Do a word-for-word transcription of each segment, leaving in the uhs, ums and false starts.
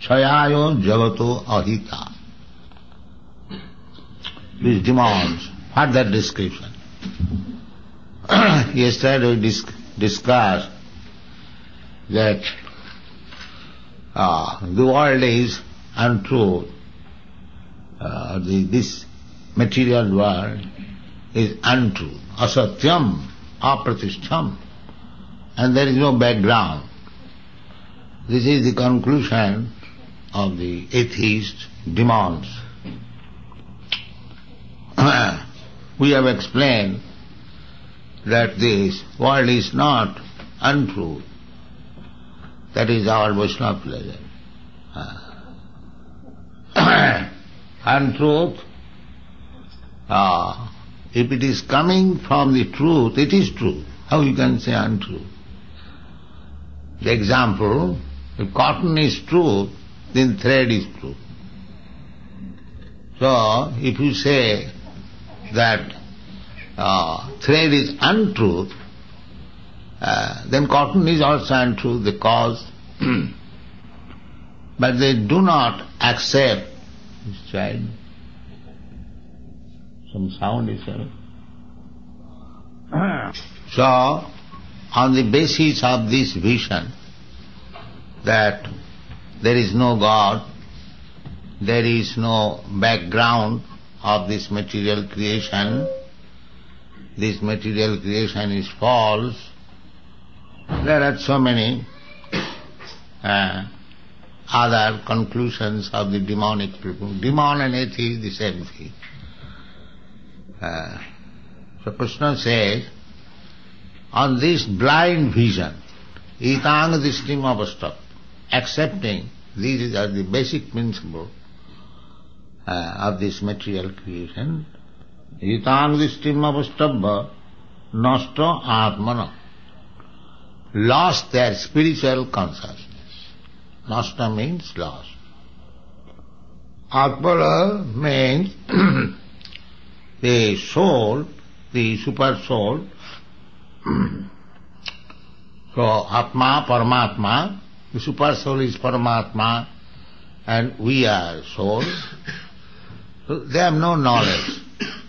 Sayayo Jagato Ahita. These demons, what that description? Yesterday we dis- discussed that uh, the world is untrue. Uh, the, this material world is untrue. Asatyam, apratishtham. And there is no background. This is the conclusion of the atheist demons. We have explained that this world is not untrue. That is our Vaishnava pleasure. Uh, untruth, uh, if it is coming from the truth, it is true. How you can say untrue? The example, if cotton is truth, then thread is true. So, if you say that uh, thread is untruth, uh, then cotton is also untruth, the cause. But they do not accept this child. Some sound is there. So, on the basis of this vision that there is no God, there is no background of this material creation, this material creation is false, there are so many uh, other conclusions of the demonic people. Demon and atheist is the same thing. Uh, so Krishna says, on this blind vision, itang dishtim avastha, accepting these are the basic principle uh, of this material creation, itang dishtim avastha nasta atmana, lost their spiritual consciousness. Nasta means lost. Atmana means the soul, the super soul. So Atma, Paramatma, the super soul is Paramatma and we are soul. So they have no knowledge.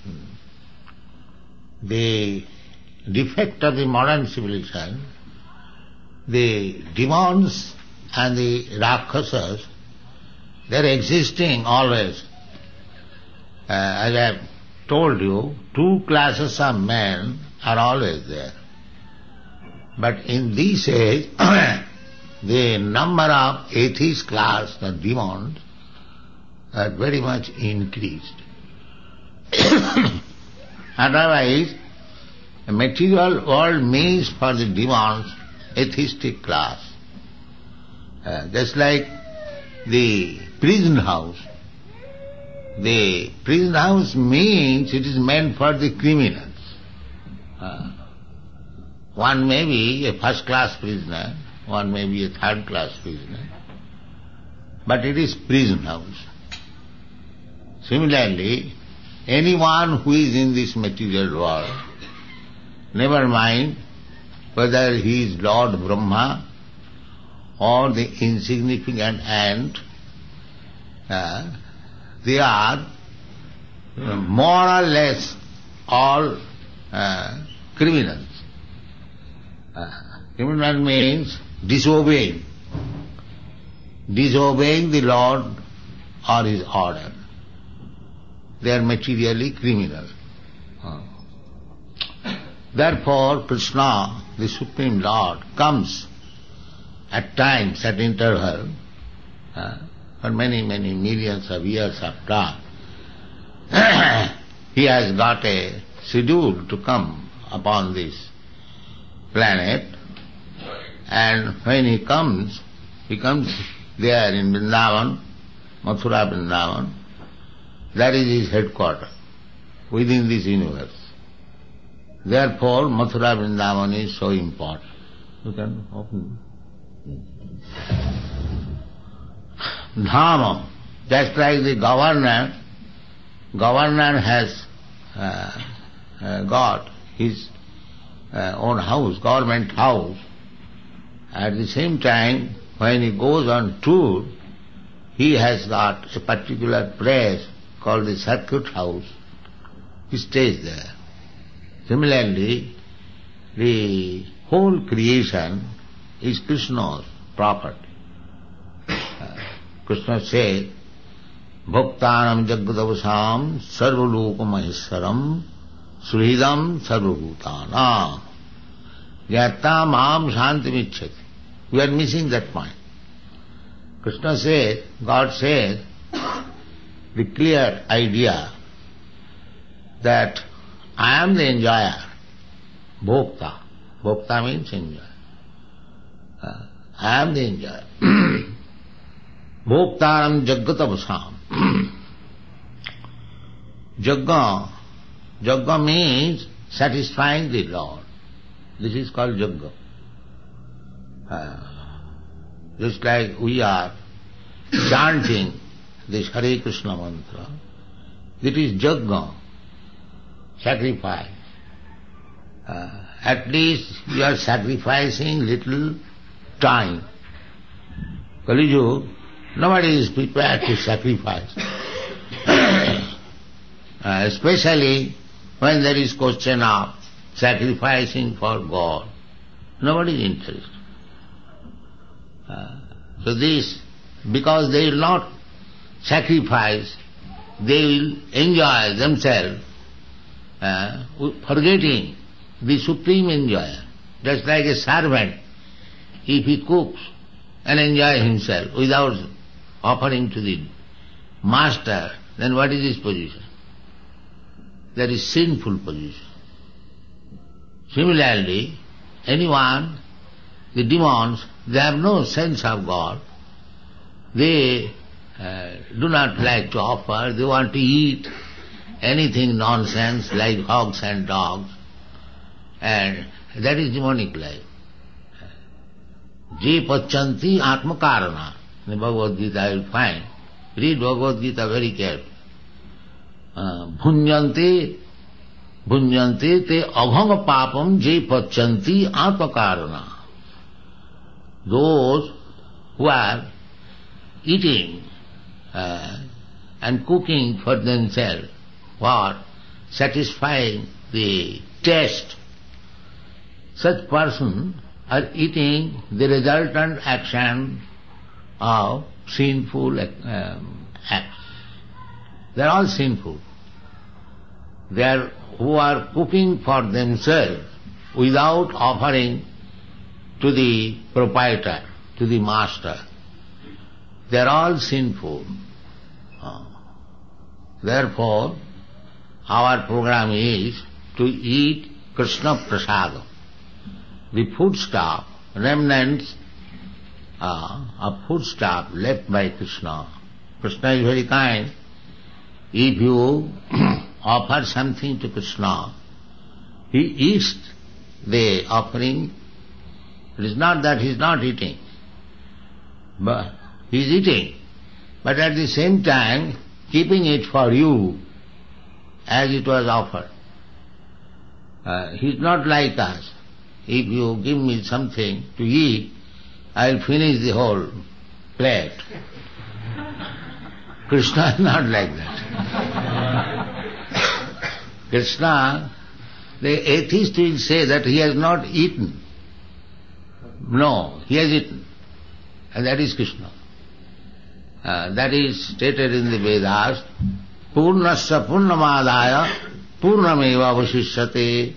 The defect of the modern civilization, the demons and the Rakshasas, they are existing always. Uh, as I have told you, two classes of men are always there. But in this age, the number of atheist class, the demons, are very much increased. Otherwise, the material world means for the demons atheistic class. Uh, just like the prison house. The prison house means it is meant for the criminals. Uh, one may be a first-class prisoner, one may be a third-class prisoner, but it is prison house. Similarly, anyone who is in this material world, never mind whether he is Lord Brahma or the insignificant ant, uh, they are uh, more or less all uh, criminals. Uh, criminal means disobeying, disobeying the Lord or His order. They are materially criminal. Uh. Therefore, Krishna, the Supreme Lord, comes at times, at interval, uh, for many, many millions of years after. He has got a schedule to come upon this planet, and when he comes, he comes there in Vrindavan, Mathura Vrindavan. That is his headquarters within this universe. Therefore, Mathura Vrindavan is so important. You can open. Dhamma, just like the governor, governor has uh, uh, got his uh, own house, government house. At the same time, when he goes on tour, he has got a particular place called the circuit house. He stays there. Similarly, the whole creation is Krishna's property. Uh, Krishna said, Bhaktanam jagadavasam sarvaloka maheswaram suhridam sarvabhutana yatta mam shantimicchati. We are missing that point. Krishna said, God said, the clear idea that I am the enjoyer, bhokta. Bhokta means enjoyer. Uh, I am the enjoyer. Bhoktaram jagatavasam. Jagga. Jagga means satisfying the Lord. This is called jagga. Uh, just like we are chanting this Hare Krishna mantra, it is jagga, sacrifice. Uh, at least you are sacrificing little time. Kali Yuga, nobody is prepared to sacrifice. uh, especially when there is question of sacrificing for God. Nobody is interested. Uh, so this, because they will not sacrifice, they will enjoy themselves, uh, forgetting the supreme enjoyer. Just like a servant, if he cooks and enjoys himself without offering to the master, then what is his position? That is sinful position. Similarly, anyone, the demons, they have no sense of God. They uh, do not like to offer, they want to eat anything nonsense like hogs and dogs, and that is demonic life. Je pachanti atma karana. In Bhagavad Gita I will find. Read Bhagavad Gita very carefully. Bhunjante, bhunjante te abhanga papam je pachanti atma karana. Those who are eating uh, and cooking for themselves, what? Satisfying the taste. Such person are eating the resultant action of sinful um, acts. They are all sinful. They are who are cooking for themselves without offering to the proprietor, to the master. They are all sinful. Uh, therefore, our program is to eat Krishna Prasadam. The foodstuff, remnants uh, of foodstuff left by Krishna. Krishna is very kind. If you offer something to Krishna, he eats the offering. It is not that he is not eating, but he is eating, but at the same time keeping it for you as it was offered. Uh, he is not like us. If you give me something to eat, I will finish the whole plate. Krishna is not like that. Krishna, the atheist will say that he has not eaten. No, he has eaten. And that is Krishna. Uh, that is stated in the Vedas, Purnasya Purnamadaya Purnameva Vasishyate.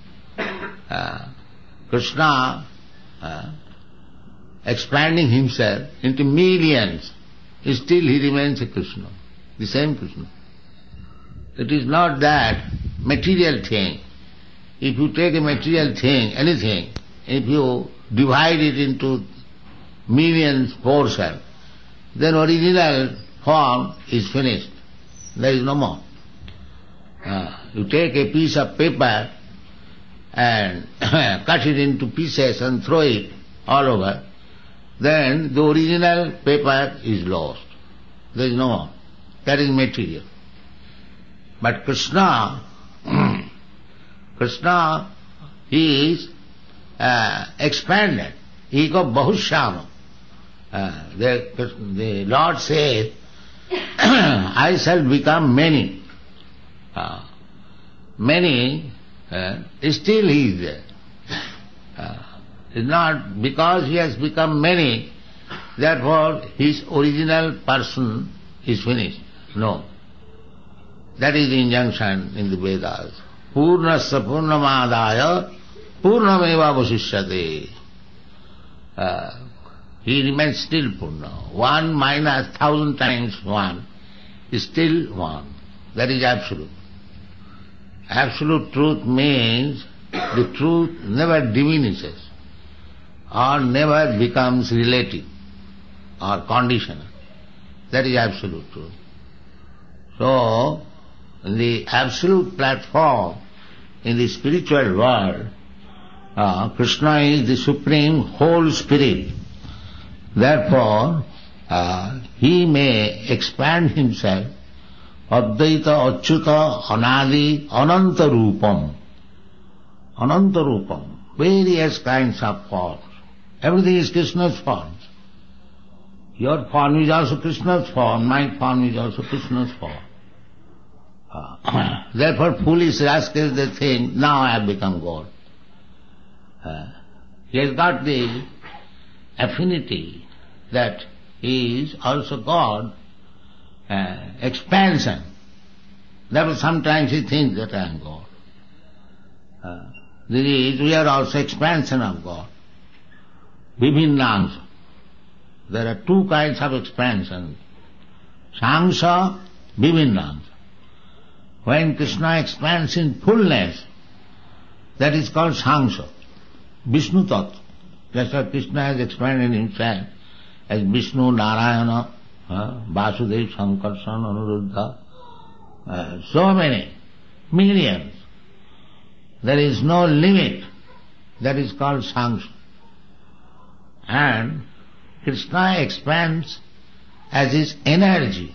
Uh, Krishna uh, expanding himself into millions, still he remains a Krishna, the same Krishna. It is not that material thing. If you take a material thing, anything, if you divide it into millions portions, then original form is finished. There is no more. Uh, you take a piece of paper and cut it into pieces and throw it all over, then the original paper is lost. There is no more. That is material. But Krishna, Krishna is uh, expanded. He got Bahushyama. Uh, the, the Lord says, I shall become many. Uh, many, uh, still he is there. Uh, it's not because he has become many, therefore his original person is finished. No. That is the injunction in the Vedas. Purnasya purnamadaya purnameva vasishyate. Uh, he remains still Purna. One minus thousand times one is still one. That is absolute. Absolute truth means the truth never diminishes or never becomes relative or conditional. That is absolute truth. So, in the absolute platform, in the spiritual world, uh, Krishna is the supreme whole spirit. Therefore, uh, he may expand himself Advaita, Achyuta, Anadi, Ananta Rupam. Ananta Rupam. Various kinds of forms. Everything is Krishna's form. Your form is also Krishna's form, my form is also Krishna's form. Uh, therefore foolish rascals, they think, now I have become God. Uh, he has got the affinity that he is also God, uh, expansion. Therefore sometimes he thinks that I am God. Uh, there is, we are also expansion of God. Vibhinnansa. There are two kinds of expansion. Sangsha, Vibhinnansa. When Krishna expands in fullness, that is called Sangsha, Vishnu Tattva. Just as Krishna has expanded himself as Vishnu, Narayana, uh, Vasudeva, Sankarsana, Anuruddha, uh, so many, millions. There is no limit. That is called Sangsha. And Krishna expands as his energy.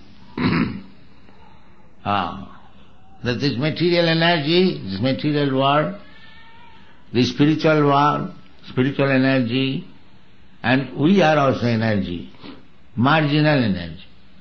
ah. That this material energy, this material world, the spiritual world, spiritual energy, and we are also energy, marginal energy.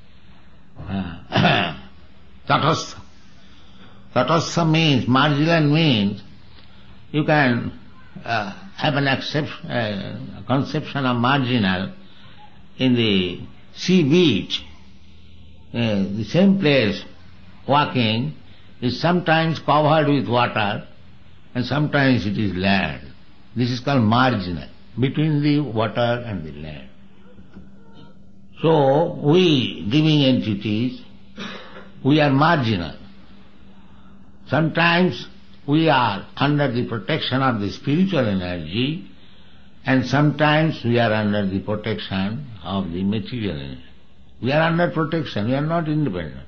Uh, Tatastha. Tatastha means, marginal means, you can uh, have an accept, uh, conception of marginal in the sea beach. Uh, the same place, walking, is sometimes covered with water and sometimes it is land. This is called marginal, between the water and the land. So, we, living entities, we are marginal. Sometimes we are under the protection of the spiritual energy and sometimes we are under the protection of the material energy. We are under protection, we are not independent.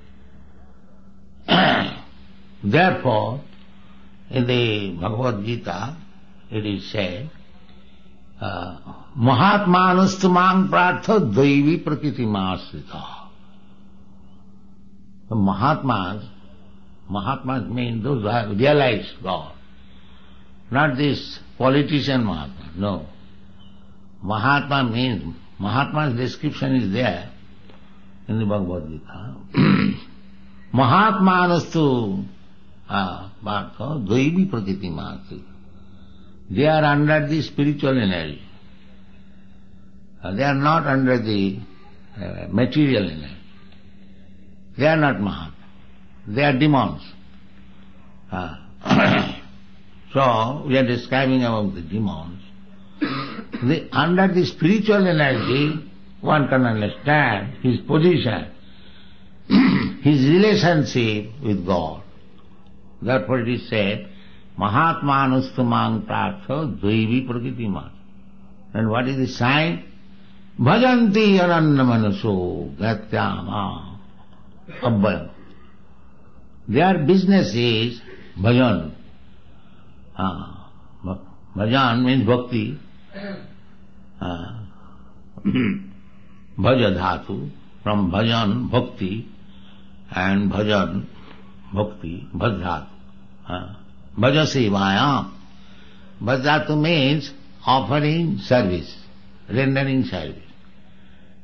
Therefore, in the Bhagavad Gita, it is said, Mahatmanastu mang prartha daivi prakriti masrita. The Mahatmas, Mahatmas mean those who have realized God. Not this politician Mahatma, no. Mahatma means, Mahatma's description is there in the Bhagavad Gita. Mahatmanastu Bharta daivi prakriti masrita. They are under the spiritual energy. They are not under the uh, material energy. They are not Mahatma. They are demons. Uh, so, we are describing about the demons. The, under the spiritual energy, one can understand his position, his relationship with God. Therefore it is said, Mahatmanastu mang prartha daivi prakriti mas. And what is the sign? Bhajanti ananna manaso gatyama abhayam. Their business is bhajan. Ah, bhajan means bhakti. Ah, bhaja dhatu, from bhajan, bhakti, and bhajan, bhakti, bhajadhatu. Ah, bhaja sevayam. Bhajadhatu means offering service, rendering service.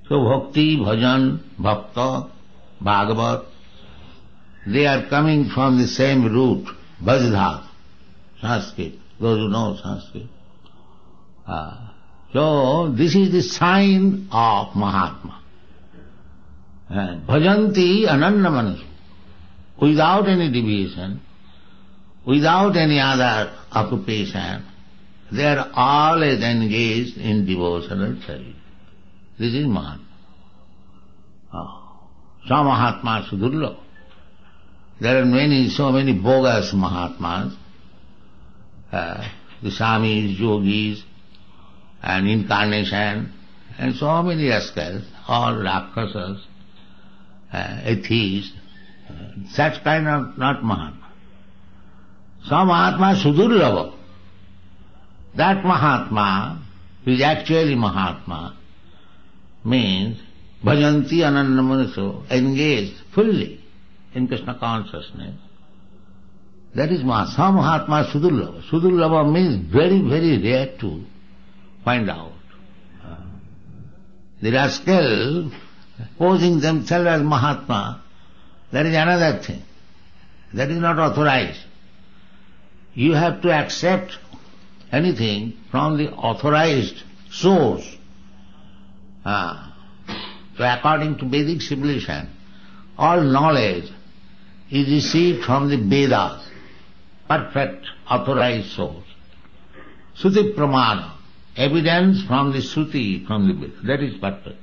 So bhakti, bhajan, bhakta, bhagavat, they are coming from the same root, bhajdha, Sanskrit, those who know Sanskrit. Uh, so this is the sign of Mahatma. Uh, bhajanti ananya manasu, without any deviation, without any other occupation, they are always engaged in devotional service. This is Mahatma. Oh. Sa Mahatma Sudurlabha. There are many, so many bogus Mahatmas, uh, the Swamis, yogis, and incarnation, and so many rascals, all rakshasas, uh, atheists, uh, such kind of not Mahatma. Sa Mahatma Sudurlabha. That Mahatma, who is actually Mahatma, means bhajanti ananya manaso, engaged fully in Krishna consciousness. That is Mahatma. Mahatma Sudurlabha. Sudurlabha means very, very rare to find out. Uh, the rascal posing themselves as Mahatma, that is another thing. That is not authorized. You have to accept anything from the authorized source. Uh, so according to Vedic civilization, all knowledge is received from the Vedas, perfect authorized source. Shruti pramana, evidence from the Shruti, from the Vedas, that is perfect.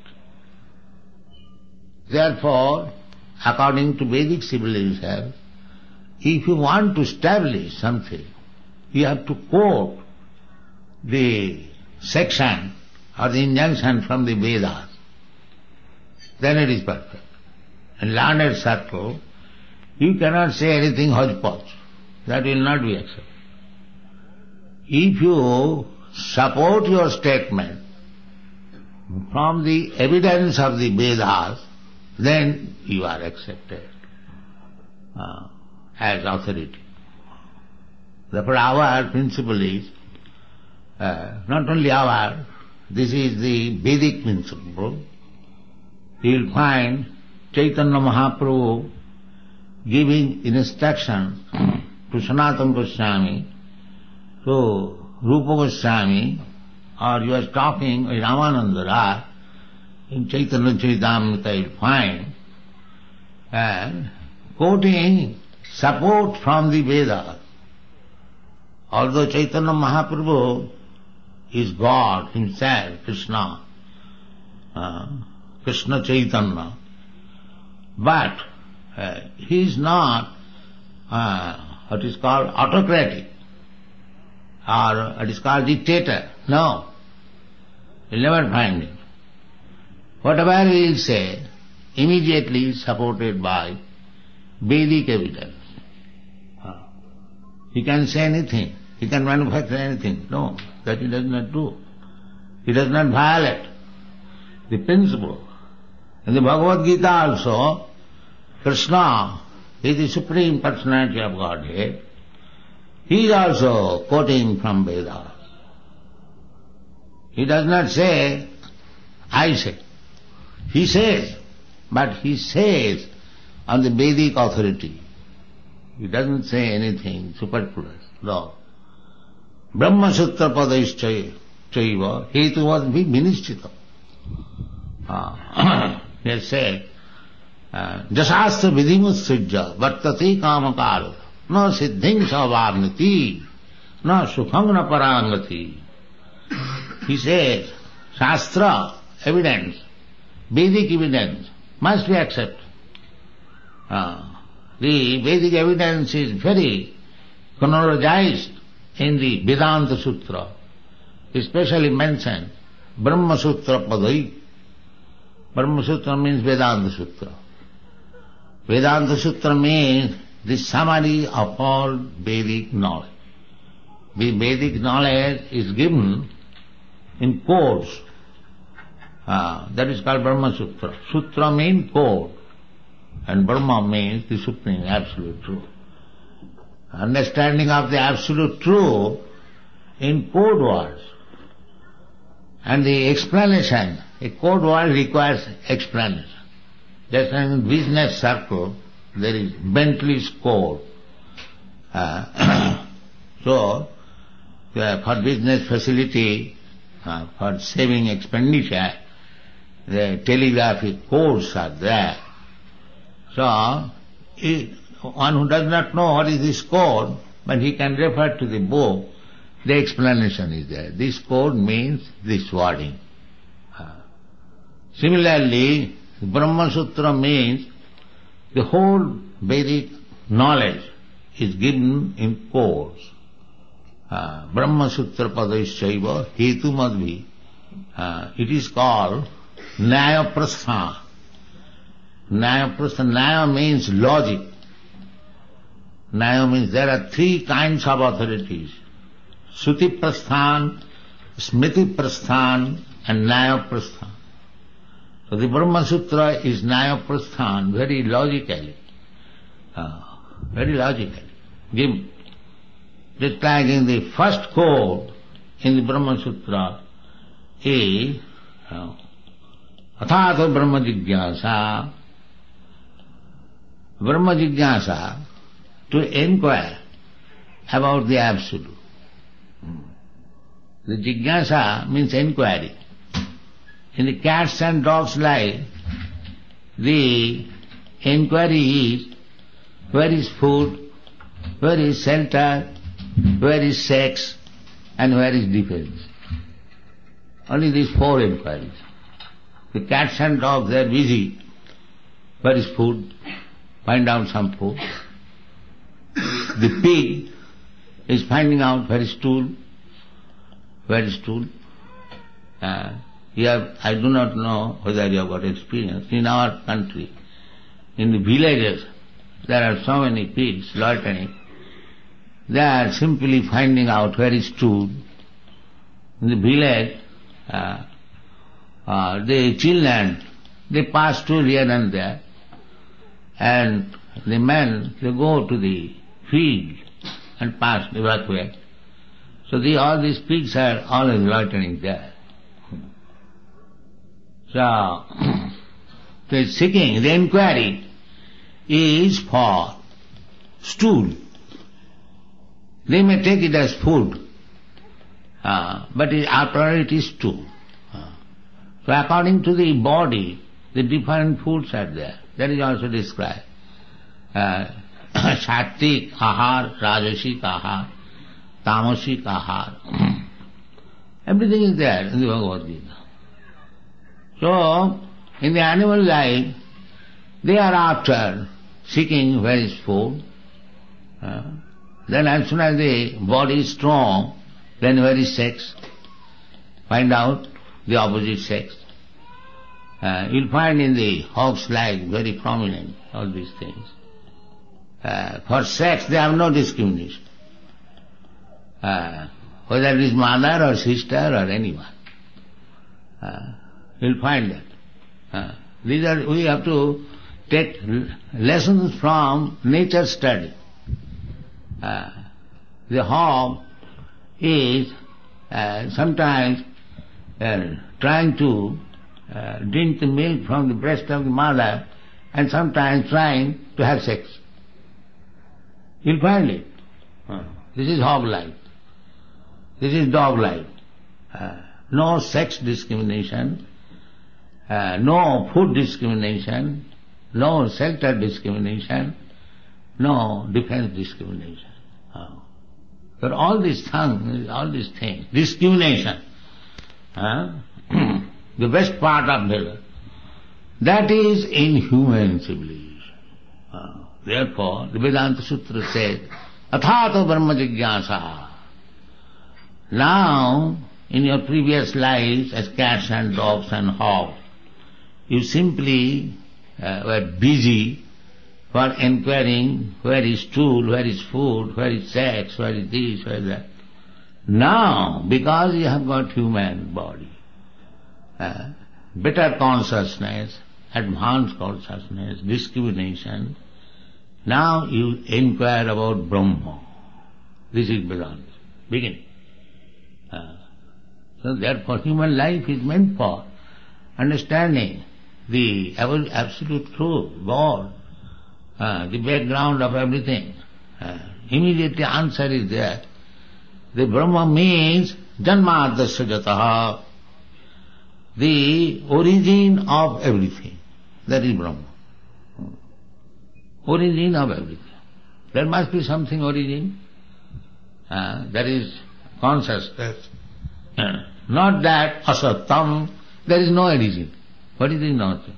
Therefore, according to Vedic civilization, if you want to establish something, you have to quote the section or the injunction from the Vedas. Then it is perfect. In learned circle, you cannot say anything hodgepodge. That will not be accepted. If you support your statement from the evidence of the Vedas, then you are accepted uh, as authority. Therefore our principle is, uh, not only our, this is the Vedic principle. You will find Chaitanya Mahaprabhu giving instruction to Sanatana Goswami, to Rupa Goswami, or you are talking with Ramananda Raya, in Chaitanya Charitamrita you will find, and quoting support from the Vedas. Although Chaitanya Mahaprabhu is God himself, Krishna, uh, Krishna Chaitanya, but uh, he is not uh, what is called autocratic or what is called dictator. No, you'll never find him. Whatever he will say, immediately supported by Vedic evidence. Uh, he can say anything. He can manufacture anything. No, that he does not do. He does not violate the principle. In the Bhagavad Gita also, Krishna is the Supreme Personality of Godhead. He is also quoting from Vedas. He does not say, I say. He says, but he says on the Vedic authority. He doesn't say anything superfluous. No. Brahma Sutra Padaishchaya Chaiva Hetu was Vinishchita. He has said, Jasastra Vidhimutsujja Vartate Kamakara No Siddhing Savarnati No Sukhangna Parangati. He says, Shastra, evidence, Vedic evidence must be accepted. Uh, the Vedic evidence is very chronologized in the Vedanta Sutra, especially mentioned Brahma Sutra Padai. Brahma Sutra means Vedanta Sutra. Vedanta Sutra means the summary of all Vedic knowledge. The Vedic knowledge is given in codes. Uh, that is called Brahma Sutra. Sutra means code, and Brahma means the Supreme Absolute Truth. Understanding of the Absolute Truth in code words. And the explanation, a code word requires explanation. Just as in business circle, there is Bentley's code. Uh, so, uh, for business facility, uh, for saving expenditure, the telegraphic codes are there. So, it, one who does not know what is this code, but he can refer to the book, the explanation is there. This code means this wording. Uh, similarly, Brahma Sutra means the whole Vedic knowledge is given in codes. Uh, Brahma Sutra Padaishchaiva Hetu Madhvi. Uh, it is called Nyaya Prastha. Nyaya Prastha. Nyaya means logic. Nyaya means there are three kinds of authorities. Shruti Prasthan, Smriti Prasthan and Nyaya Prasthan. So the Brahma Sutra is Nyaya Prasthan, very logically. Uh, very logically. Give, just like in the first code in the Brahma Sutra is uh, Athato Brahma Jigyasa. Brahma Jigyasa, to inquire about the Absolute. The Jigyasa means inquiry. In the cat's and dog's life, the inquiry is where is food, where is shelter, where is sex, and where is defense. Only these four inquiries. The cats and dogs, they are busy. Where is food? Find out some food. The pig is finding out where is stool. Where is stool? Uh, you have, I do not know whether you have got experience. In our country, in the villages, there are so many pigs loitering. They are simply finding out where is stool. In the village, uh, uh, the children, they pass stool here and there. And the men, they go to the field and pass, evacuate. So the, all these pigs are always loitering there. So, the seeking, the inquiry is for stool. They may take it as food, uh, but it, after all it is stool. Uh, so according to the body, the different foods are there. That is also described. Uh, Sattvic ahar, Rajasic ahar, Tamasic ahar. Everything is there in the Bhagavad Gita. So, in the animal life, they are after seeking where is food. Uh, then as soon as the body is strong, then where is sex? Find out the opposite sex. Uh, you'll find in the hog's life very prominent, all these things. Uh, for sex, they have no discrimination. Uh, whether it is mother or sister or anyone. Uh, you'll find that. Uh, these are, we have to take lessons from nature study. Uh, the hog is uh, sometimes uh, trying to uh, drink the milk from the breast of the mother and sometimes trying to have sex. You'll find it. Uh, this is hog life. This is dog life. Uh, no sex discrimination, uh, no food discrimination, no shelter discrimination, no defense discrimination. Uh, but all these things, all these things, discrimination, uh, the best part of the, that is inhuman civilization. Uh, therefore, the Vedanta Sutra says, Athato Brahma Jigyasa. Now, in your previous lives as cats and dogs and hogs, you simply uh, were busy for inquiring where is stool, where is food, where is sex, where is this, where is that. Now, because you have got human body, uh, better consciousness, advanced consciousness, discrimination, now you inquire about Brahma. This is Vedanta. Begin. Uh, So therefore human life is meant for understanding the absolute truth, God, uh, the background of everything. Uh, immediately answer is there. The Brahma means Janmadasya Jataha, the origin of everything. That is Brahma. Origin of everything. There must be something origin. Uh, that is consciousness. Uh, not that asattam, there is no origin. What is this nonsense?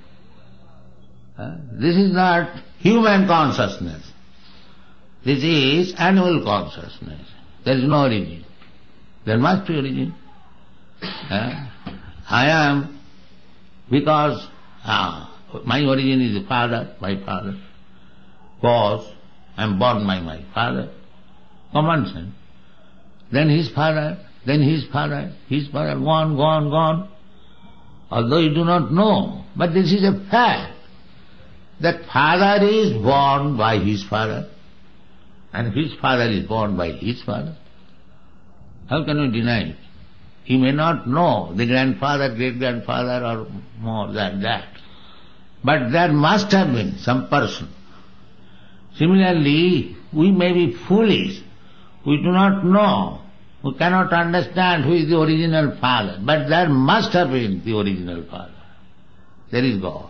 Uh, this is not human consciousness. This is animal consciousness. There is no origin. There must be origin. Uh, I am because uh, my origin is the father, my father. Cause I am born by my father. Common sense. Then his father, then his father, his father, gone, gone, gone. Although you do not know, but this is a fact. That father is born by his father, and his father is born by his father. How can you deny it? He may not know the grandfather, great-grandfather or more than that. But there must have been some person. Similarly, we may be foolish. We do not know. We cannot understand who is the original father. But there must have been the original father. There is God.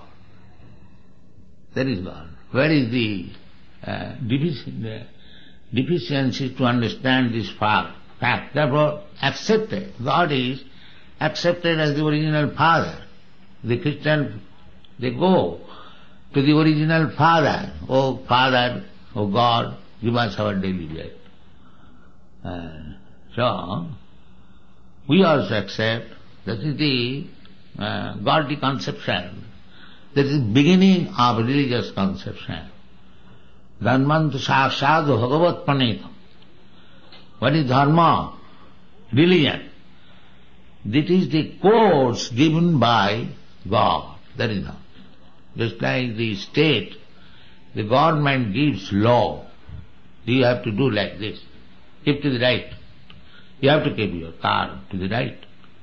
There is God. Where is the uh, defici- deficiency to understand this fact? Fact. Therefore, accepted. God is accepted as the original father. The Christian, they go to the original father. Oh Father, oh God, give us our daily bread. Uh, so, we also accept that is the uh, godly conception. That is the beginning of religious conception. Dharmantu sākṣātu bhagavat pranītam. What is dharma? Religion. This is the course given by God. That is dharma. Just like the state, the government gives law. You have to do like this. Keep to the right. You have to keep your car to the right.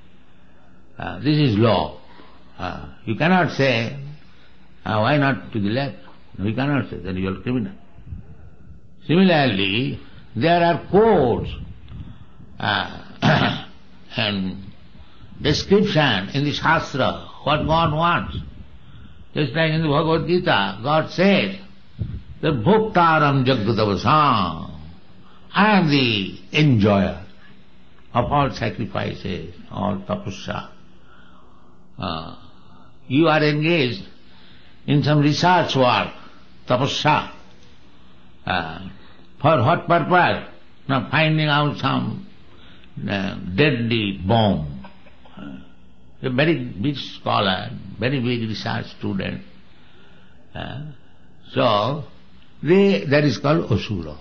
Uh, this is law. Uh, you cannot say, uh, why not to the left? No, you cannot say that you are a criminal. Similarly, there are codes uh, and description in the Shastra, what God wants. Just like in the Bhagavad Gita, God says, that Bhoktaram Jagadavasam, I am the enjoyer of all sacrifices, all tapasya. Uh, you are engaged in some research work, tapasya. Uh, for what purpose? Now finding out some uh, deadly bomb. Uh, a very big scholar, very big research student. Uh, so, they, that is called Asura.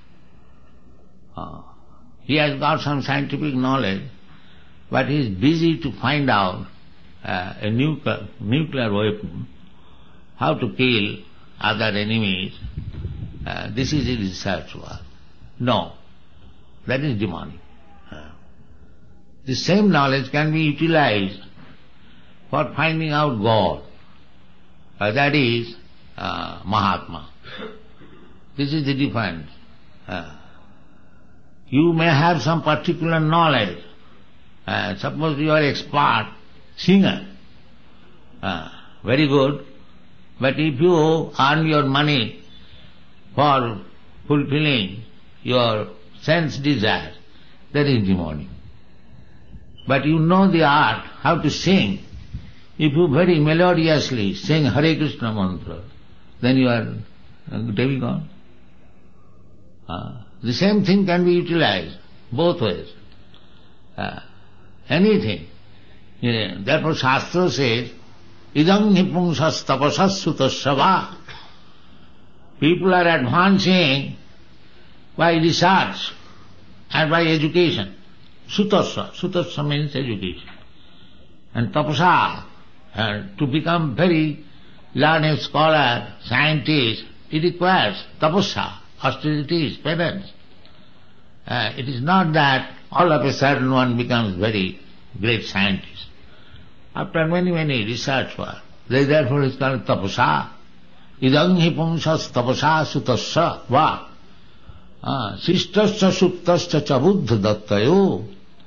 Uh, he has got some scientific knowledge, but he is busy to find out uh, a nuclear, nuclear weapon, how to kill other enemies. Uh, this is a research work. No, that is demonic. Uh, the same knowledge can be utilized for finding out God. Uh, that is uh, Mahatma. This is the difference. Uh, you may have some particular knowledge. Uh, suppose you are expert singer. Uh, very good. But if you earn your money for fulfilling your sense desire, that is demonic. But you know the art, how to sing. If you very melodiously sing Hare Krishna mantra, then you are a demigod. Uh, the same thing can be utilized both ways. Uh, anything. Yeah, therefore Shastra says, idam nipumsas tapasas sutasya. People are advancing by research and by education. Sutasya. Sutasya means education. And tapasa, uh, to become very learned scholar, scientist, it requires tapasya, austerities, penance. Uh, it is not that all of a sudden one becomes very great scientist. After many, many research work, they therefore is called tapasa. Idang hi pumsas tapasa sutasya va. Sistasya suptasya cha buddha dattayo.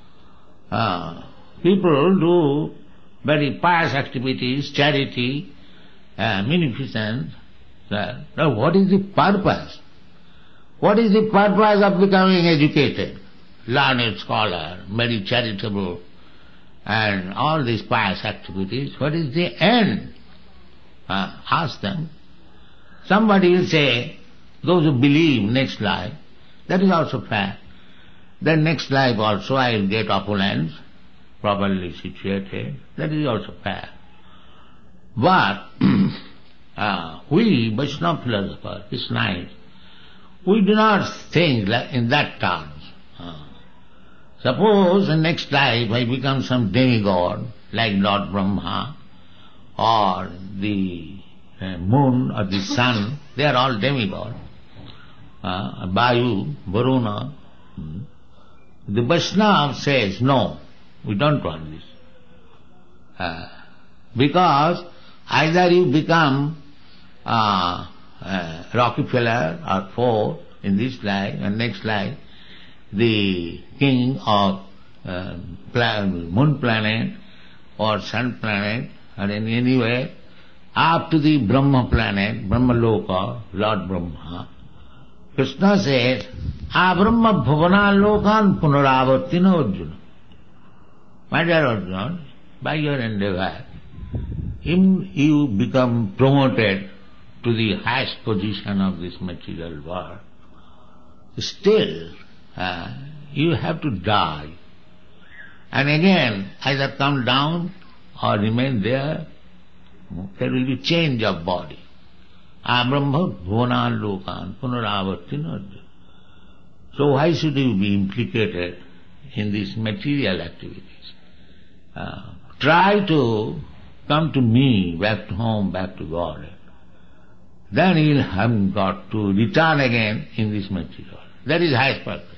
People do very pious activities, charity, uh, munificence. Uh, now what is the purpose? What is the purpose of becoming educated? Learned scholar, very charitable, and all these pious activities, what is the end? Uh, ask them. Somebody will say, those who believe next life, that is also fair. Then next life also I will get opulence, properly situated, that is also fair. But uh, we, Vaishnava philosophers, it's nice, we do not think in that terms. Uh, suppose in next life I become some demigod, like Lord Brahma, or the uh, moon or the sun, they are all demigods. Uh, Vayu, Varuna. Hmm. The Vaishnava says, no, we don't want this. Uh, because either you become uh, uh, Rockefeller or Ford in this life, and next life the king of uh, plan, moon planet or sun planet, or in any way, up to the Brahma planet, Brahma Loka, Lord Brahma. Krishna says, A Brahma Bhavana Lokan Punaravartina Arjuna. My dear Arjuna, by your endeavor, if you become promoted to the highest position of this material world, still uh, you have to die. And again, either come down or remain there, there will be change of body. Abrahma bhuvanan lokan punaravartina. So why should you be implicated in these material activities? Uh, try to come to me, back to home, back to God. Then you'll have got to return again in this material. That is highest purpose.